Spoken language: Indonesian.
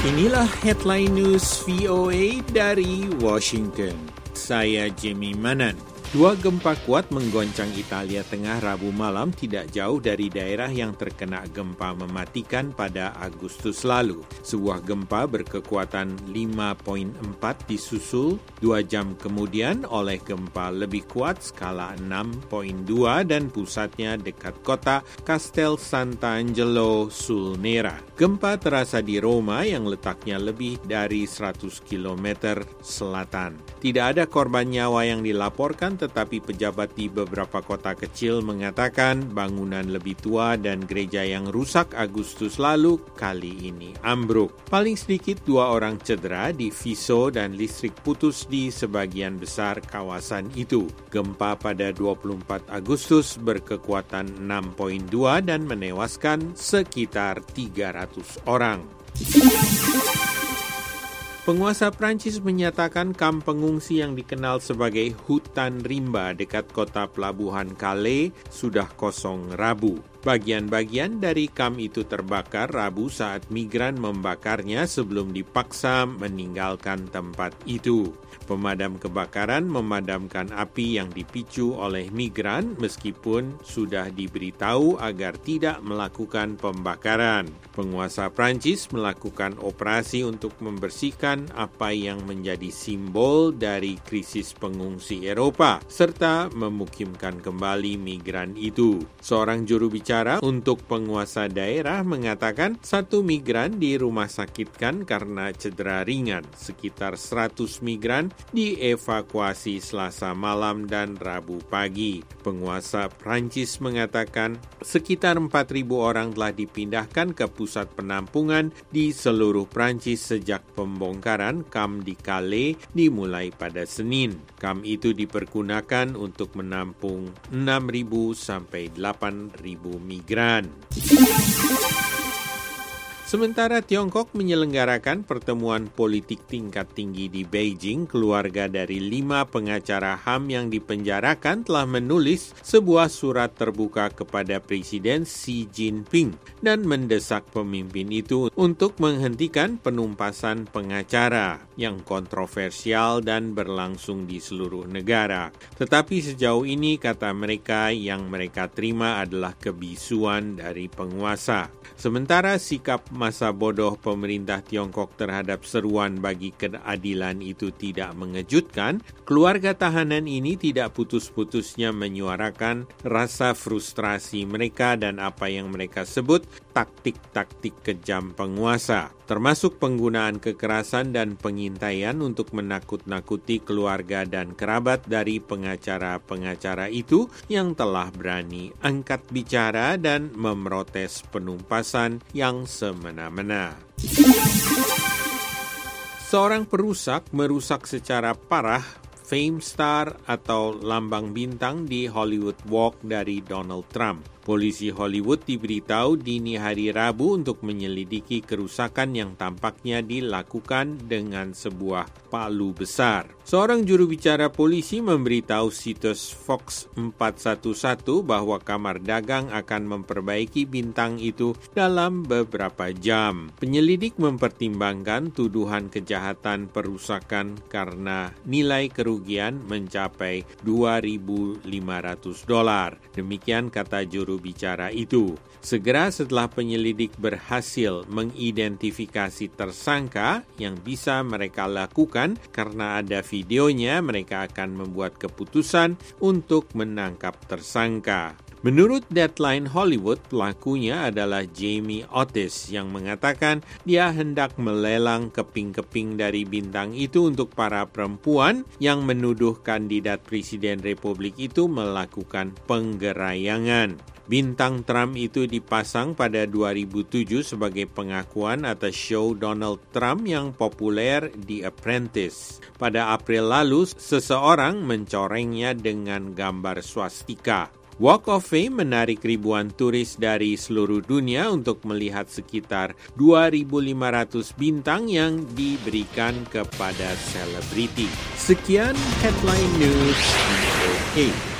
Inilah headline news VOA dari Washington. Saya Jimmy Manan. Dua gempa kuat menggoncang Italia Tengah Rabu malam tidak jauh dari daerah yang terkena gempa mematikan pada Agustus lalu. Sebuah gempa berkekuatan 5.4 disusul 2 jam kemudian oleh gempa lebih kuat skala 6.2 dan pusatnya dekat kota Castel Sant'Angelo sul Nera. Gempa terasa di Roma yang letaknya lebih dari 100 km selatan. Tidak ada korban nyawa yang dilaporkan, tetapi pejabat di beberapa kota kecil mengatakan bangunan lebih tua dan gereja yang rusak Agustus lalu kali ini ambruk. Paling sedikit 2 orang cedera di Viso dan listrik putus di sebagian besar kawasan itu. Gempa pada 24 Agustus berkekuatan 6.2 dan menewaskan sekitar 300 orang. Penguasa Prancis menyatakan kamp pengungsi yang dikenal sebagai hutan rimba dekat kota pelabuhan Calais sudah kosong Rabu. Bagian-bagian dari kamp itu terbakar Rabu saat migran membakarnya sebelum dipaksa meninggalkan tempat itu. Pemadam kebakaran memadamkan api yang dipicu oleh migran meskipun sudah diberitahu agar tidak melakukan pembakaran. Penguasa Prancis melakukan operasi untuk membersihkan apa yang menjadi simbol dari krisis pengungsi Eropa serta memukimkan kembali migran itu. Seorang juru bicara untuk penguasa daerah mengatakan 1 migran dirumah sakitkan karena cedera ringan. Sekitar 100 migran dievakuasi Selasa malam dan Rabu pagi. Penguasa Prancis mengatakan sekitar 4.000 orang telah dipindahkan ke pusat penampungan di seluruh Prancis sejak pembongkaran kamp di Calais dimulai pada Senin. Kamp itu dipergunakan untuk menampung 6.000 sampai 8.000 migran. Sementara Tiongkok menyelenggarakan pertemuan politik tingkat tinggi di Beijing, keluarga dari 5 pengacara HAM yang dipenjarakan telah menulis sebuah surat terbuka kepada Presiden Xi Jinping dan mendesak pemimpin itu untuk menghentikan penumpasan pengacara yang kontroversial dan berlangsung di seluruh negara. Tetapi sejauh ini, kata mereka, yang mereka terima adalah kebisuan dari penguasa. Sementara sikap masa bodoh pemerintah Tiongkok terhadap seruan bagi keadilan itu tidak mengejutkan, keluarga tahanan ini tidak putus-putusnya menyuarakan rasa frustrasi mereka dan apa yang mereka sebut taktik-taktik kejam penguasa, termasuk penggunaan kekerasan dan pengintaian untuk menakut-nakuti keluarga dan kerabat dari pengacara-pengacara itu yang telah berani angkat bicara dan memprotes penumpasan yang semena-mena. Seorang perusak merusak secara parah Fame Star atau lambang bintang di Hollywood Walk dari Donald Trump. Polisi Hollywood diberitahu dini hari Rabu untuk menyelidiki kerusakan yang tampaknya dilakukan dengan sebuah palu besar. Seorang juru bicara polisi memberitahu situs Fox 411 bahwa kamar dagang akan memperbaiki bintang itu dalam beberapa jam. Penyelidik mempertimbangkan tuduhan kejahatan perusakan karena nilai kerugian mencapai $2.500. Demikian kata juru bicara itu. Segera setelah penyelidik berhasil mengidentifikasi tersangka yang bisa mereka lakukan karena ada videonya, mereka akan membuat keputusan untuk menangkap tersangka. Menurut Deadline Hollywood, pelakunya adalah Jamie Otis yang mengatakan dia hendak melelang keping-keping dari bintang itu untuk para perempuan yang menuduh kandidat Presiden Republik itu melakukan penggerayangan. Bintang Trump itu dipasang pada 2007 sebagai pengakuan atas show Donald Trump yang populer The Apprentice. Pada April lalu, seseorang mencorengnya dengan gambar swastika. Walk of Fame menarik ribuan turis dari seluruh dunia untuk melihat sekitar 2.500 bintang yang diberikan kepada selebriti. Sekian Headline News VOA.